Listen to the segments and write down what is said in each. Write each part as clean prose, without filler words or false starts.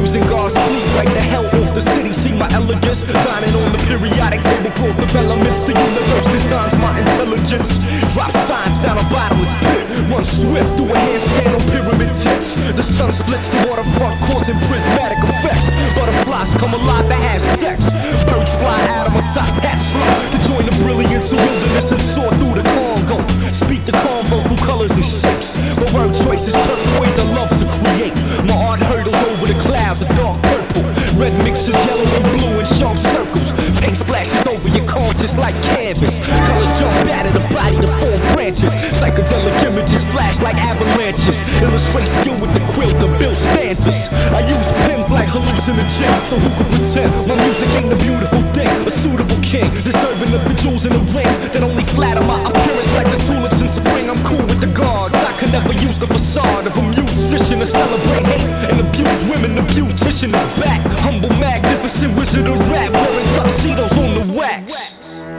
using God's sleep like the hell off the city. See my elegance, dining on the periodic tablecloth of elements. The universe designs my intelligence. Drop signs down a bottomless pit. Run swift through a handstand on pyramid tips. The sun splits the waterfront, causing prismatic effects. Butterflies come alive to have sex. Birds fly out of my top hat slot to join the brilliance of wilderness and soar through the Congo. Speak the convo through colors and shapes. My word choice is turquoise, I love to create. My art hurdles over the clouds of dark purple. Red mixes yellow and blue in sharp circles. Paint splashes over your conscious like canvas. Colors jump out of the body to form branches. Psychedelic images flash like avalanches. Illustrate skill with the quilt to build stanzas. I use pens like hallucinogen, so who could pretend my music ain't a beautiful thing? A suitable king, deserving of the jewels and the rings that only flatter my appearance like the tulips in spring. I'm cool with the gods. I could never use the facade of a musician to celebrate hate and abuse women. The beautician is back. Humble, magnificent wizard of rap, wearing tuxedos on the wax.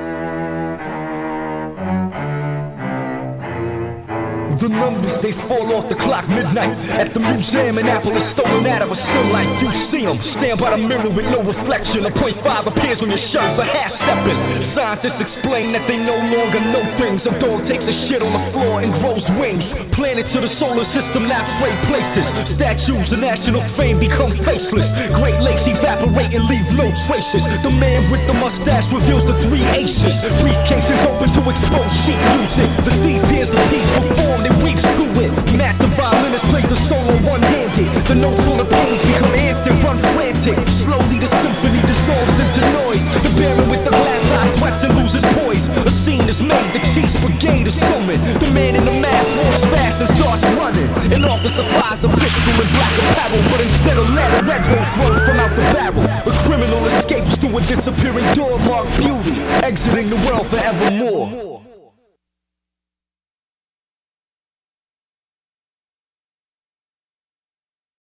The numbers, they fall off the clock midnight at the museum in Annapolis, stolen out of a still life. You see them, stand by the mirror with no reflection. A .5 appears on your shirt for half-stepping. Scientists explain that they no longer know things. A dog takes a shit on the floor and grows wings. Planets of the solar system now trade places. Statues of national fame become faceless. Great Lakes evaporate and leave no traces. The man with the mustache reveals the 3 aces. Briefcases open to expose sheet music. The thief hears the piece performed and weeps to it. Master violinist plays the solo one-handed. The notes on the page become instant, run frantic. Slowly the symphony dissolves into noise. The baron with the glass eye sweats and loses poise. A scene is made, the Chiefs Brigade is summoned. The man in the mask walks fast and starts running. An officer fires a pistol in black apparel, but instead of lead, a red rose grows from out the barrel. The criminal escapes through a disappearing door marked beauty, exiting the world forevermore.